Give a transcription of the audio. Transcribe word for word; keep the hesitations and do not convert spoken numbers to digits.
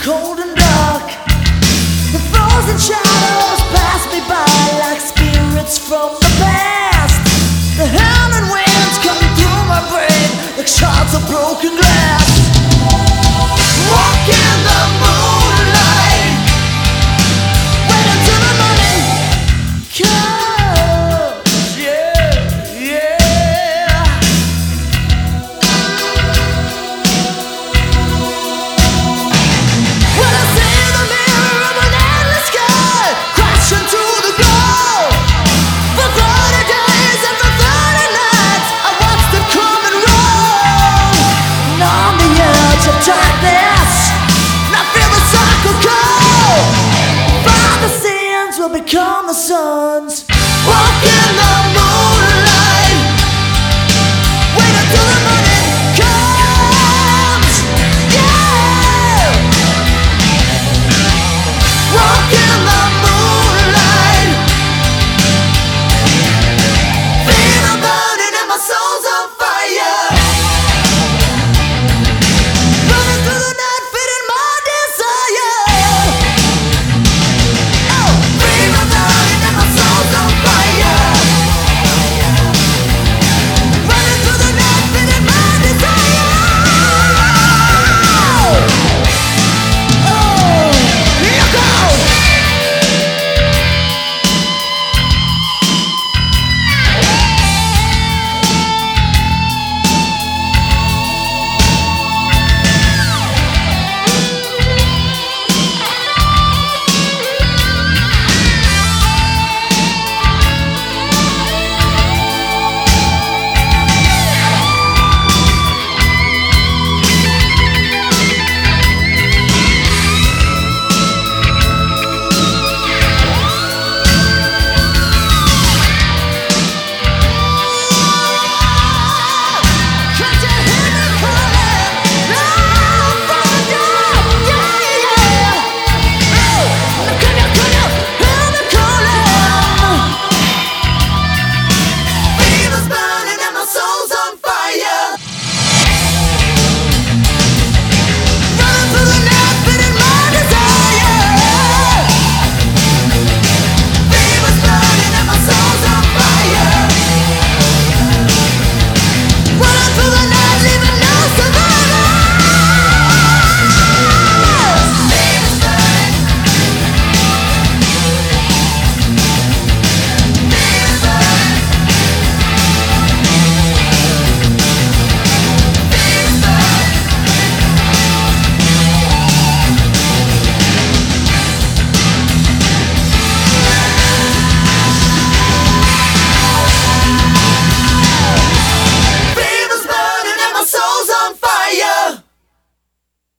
cold and dark. The frozen shadows pass me by like spirits from the past. The howling winds come through my brain like shards of broken glass. Walk in the moonlight, wait until the morning comes. Yeah, yeah. When I see the mirror of an endless sky crashing through the goal, for thirty days and for thirty nights I watched it come and roll. And on the edge of darkness, and I feel the cycle go. Father sins will become the sons.